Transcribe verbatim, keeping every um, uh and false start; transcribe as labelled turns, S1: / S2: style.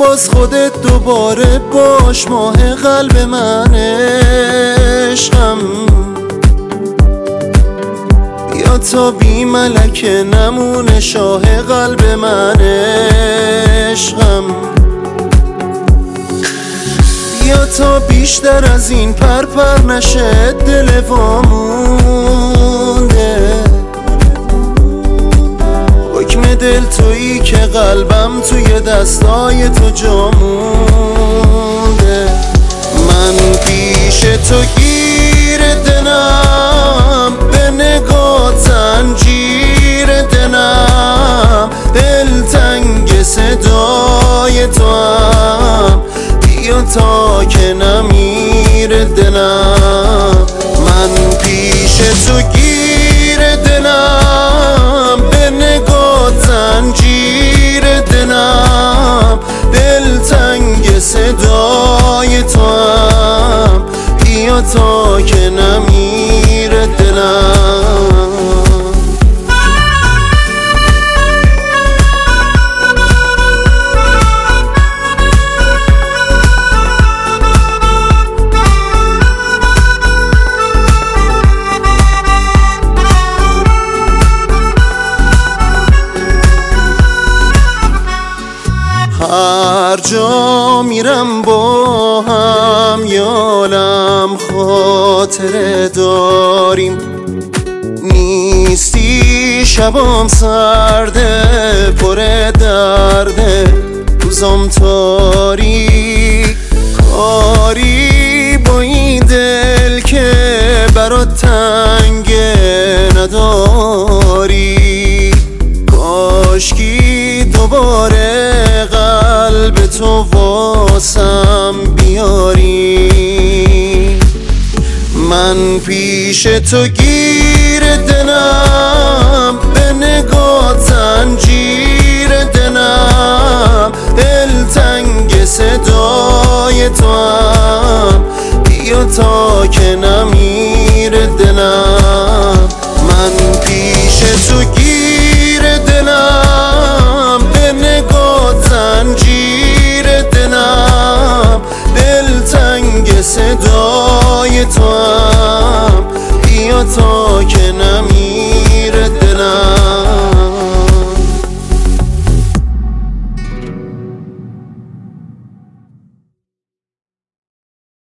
S1: باز خودت دوباره باش، ماه قلب من عشقم. بیا تا بی ملکه نمونه شاه قلب من عشقم. بیا تا بیشتر از این پر پر نشه دل وامونده. حکم دل تویی که قلبم توی دستای تو جا مونده. من پیش تو گیر دلم، به نگاه زنجیر دلم. دلتنگ صدای تو هم، بیا تا که نمیر دلم. من پیش تو گیر دلم، به نگاه زنجیر دلم. دلتنگ صدای تو هم، بیا تا که نمیر دلم. هر جا میرم با هم یالم خاطره داریم. نیستی شبام سرده پر درده، روزام تاریک. کاری با این دل که برات تنگه نداری. کاشکی دوباره قلب تو واسم بیاری. من پیش تو گیر دلم، به نگاه زنجیر دلم. دلتنگ صدای تو هم، بیا تا که نمیر دلم. من پیش تو گیر دلم، به نگاه زنجیر دلم. دلتنگ صدای تو هم، بیا تا که نمیر دلم.